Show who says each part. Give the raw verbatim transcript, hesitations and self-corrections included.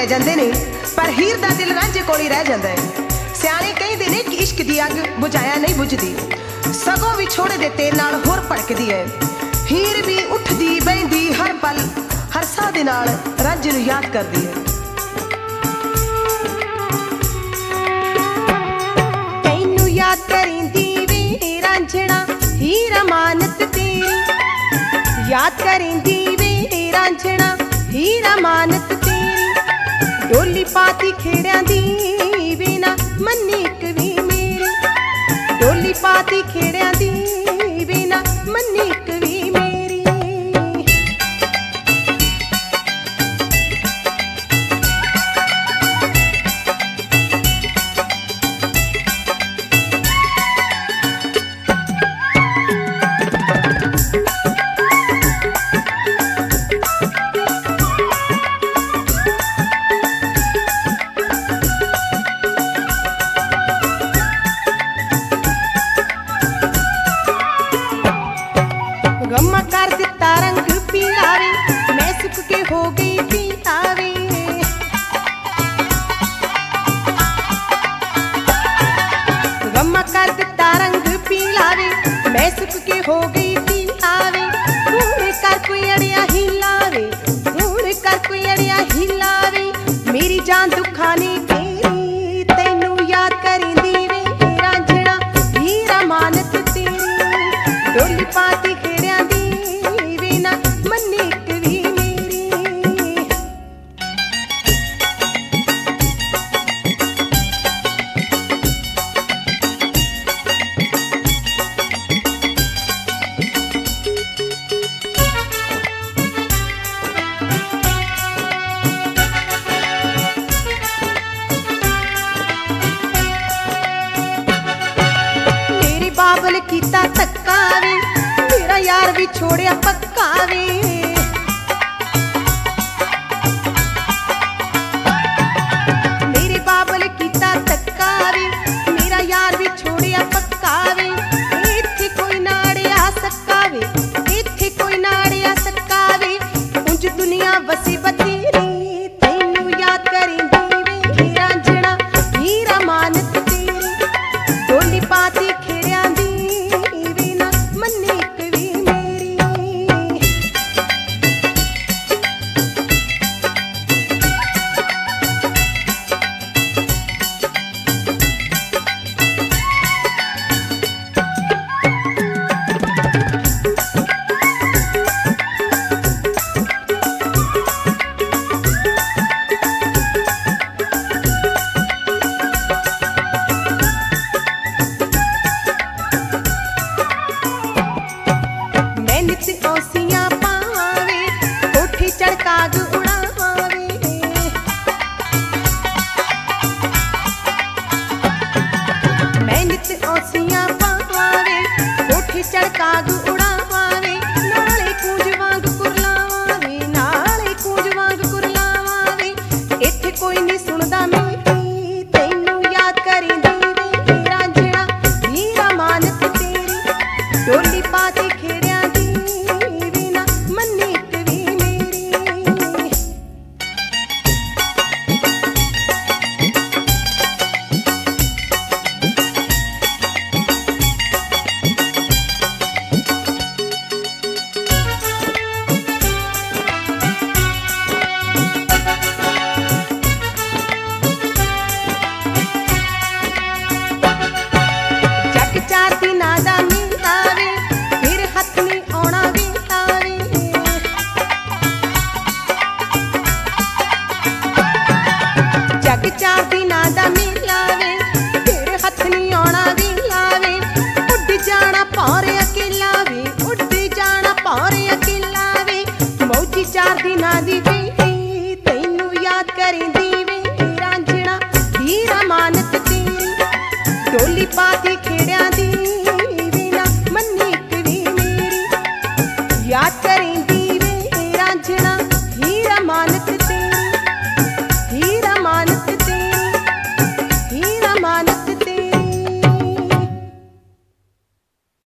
Speaker 1: ਜਾਂਦੇ ਨੇ, ਪਰ ਹੀਰ ਦਾ ਦਿਲ ਰਾਂਝੇ ਕੋਲ ਹੀ ਰਹਿ ਜਾਂਦਾ ਹੈ। ਸਿਆਣੇ ਕਹਿੰਦੇ ਨੇ ਕਿ ਇਸ਼ਕ ਦੀ ਅੱਗ ਬੁਝਾਇਆ ਨਹੀਂ ਬੁਝਦੀ, ਸਗੋਂ ਵਿਛੋੜੇ ਦੇ ਤੇਲ ਨਾਲ ਹੋਰ ਭੜਕਦੀ ਹੈ। ਹੀਰ ਵੀ ਉੱਠਦੀ ਬਹਿੰਦੀ ਹਰ ਪਲ ਹਰ ਸਾਹ ਦੇ ਨਾਲ ਰਾਂਝੇ ਨੂੰ ਯਾਦ ਕਰਦੀ ਹੈ।
Speaker 2: ਤੈਨੂੰ ਯਾਦ ਕਰੀਂਦੀ ਵੇ ਰਾਂਝਣਾ ਹੀਰ ਅਮਾਨਤ ਤੇਰੀ, ਯਾਦ ਕਰੀਂਦੀ ਵੇ ਰਾਂਝਣਾ ਹੀਰ ਅਮਾਨਤ ਤੇਰੀ। ਡੋਲੀ ਪਾਤੀ ਖੇੜਿਆਂ ਦੀ ਬਿਨਾ ਮੰਨੀ ਇੱਕ ਵੀ ਮੇਰੀ, ਡੋਲੀ ਪਾਤੀ ਖੇੜਿਆਂ ਦੀ ਬਿਨਾ ਮੰਨੀ ਇੱਕ ਵੀ ਮੇਰੀ। गम्मा कर दिता रंग पीला वे, मैं सुख के हो गई पीला वे। गम्मा कर दिता रंग पीला वे, मैं सुख के हो गई पीला वे। हूं कर कोई अड़िया हिला वे, हूं कर कोई अड़िया हिला वे। मेरी जान दुखा ने तेरी, तैनू याद करींदी वे रांझणा हीर अमानत तेरी। डोली पाती खेड़ियां दी बिना मन्नी इक भी मेरी। मेरी बाबल कीता धक्का वे, मेरा यार भी छोड़िया पक्का वे। मेरे बाबल कीता धक्का वे, मेरा यार भी छोड़िया पक्का वे। इत्थे कोई ना अड़िया सक्का वे, इत्थे कोई ना अड़िया सक्का वे। उंज दुनिया वसी बतेरी, तैनू याद करींदी वे रांझणा हीर अमानत तेरी। डोली पाती खेड़ियां दी बिना मन्नी इक भी मेरी। मैं नित औसियां पावे, कोठी चढ़ काग उड़ावे। मैं नित औसियां पावे, कोठी चढ़ काग उड़ावे। नाले कूंज वांग कुरलावे, नाले कूंज वांग कुरलावे। इत्थे कोई नहीं सुनदा मेरी, तैनू याद करींदी वे रांझणा हीर अमानत तेरी। डोली पाती खेड़ियां दी बिना मन्नी इक भी मेरी। जग चार दिनां दा मेला वे, फिर हथ नहीं आउणा वेला वे। जग चार दिन